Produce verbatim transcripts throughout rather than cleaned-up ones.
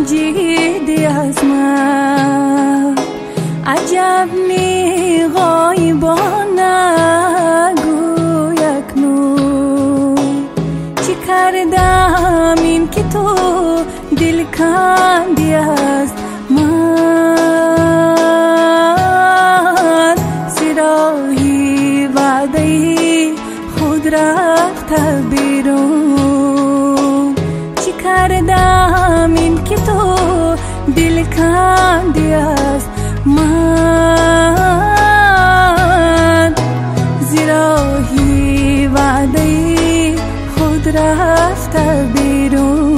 رنجیدی از من، عجب نی غایبان نگو اکنون چی کردم این که تو دل کندی از من، زیراهی وعده خود رفته بیرون، چی کردم این که تو دل کندی از من، زیراهی وعده خود رفته بیرون.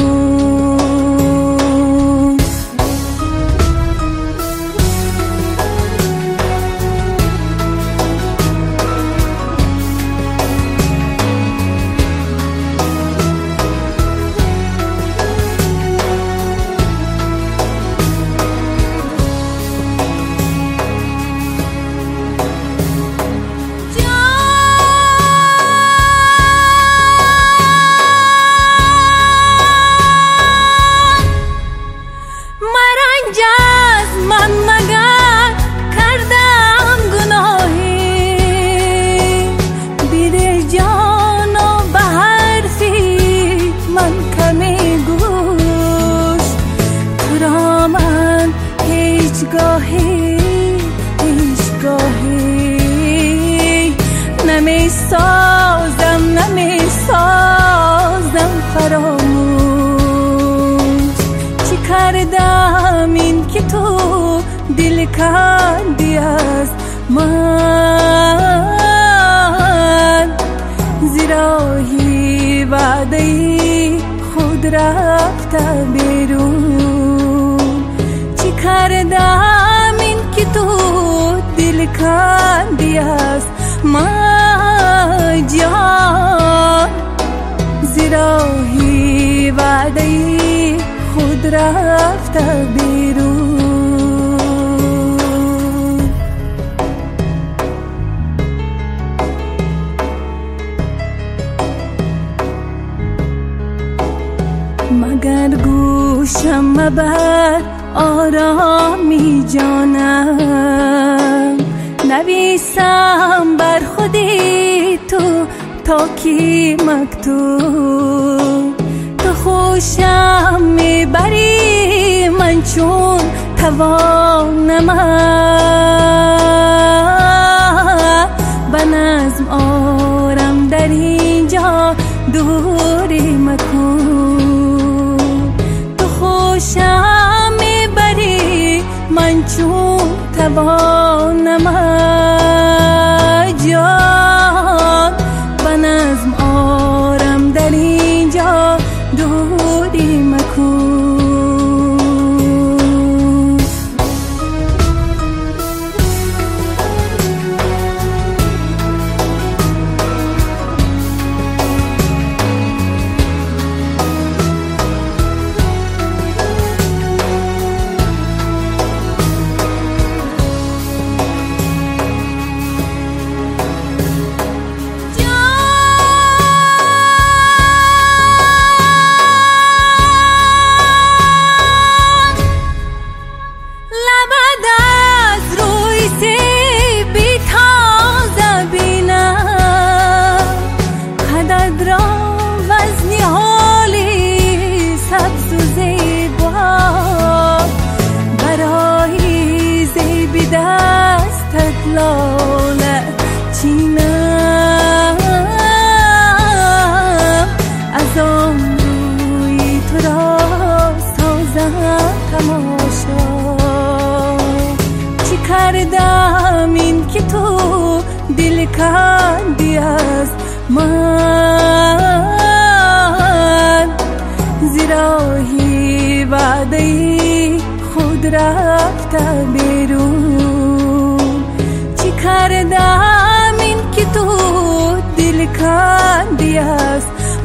هیچگاهی هیچگاهی نمی سازم نمی سازم فراموش، چی کردم این که تو دل کندی از من، زیراهی وعده خود رفته بیرون، چی کردم این که تو دل کندی از من جان، زیراهی وعده خود رفته بیرون. مگر گوشم مبر آرامی جانم، نویسم بر خودی تو تا کی مکتوب، تو خوشم میبری من چون توانم به نظم آرم در اینجا دوری مکن، تو خوشم میبری من چون توانم جان، به نظم آرم در اینجا دوری مکن. لاله چینم از آن روی تو را سازم تماشا، چی کردم این که تو دل کندی از من، زیراهی وعده خود رفته بیرون، چی کردم این که تو دل کندی از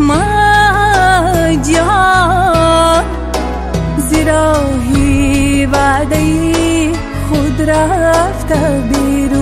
من جان، زیراهی وعده خود رفته بیرون.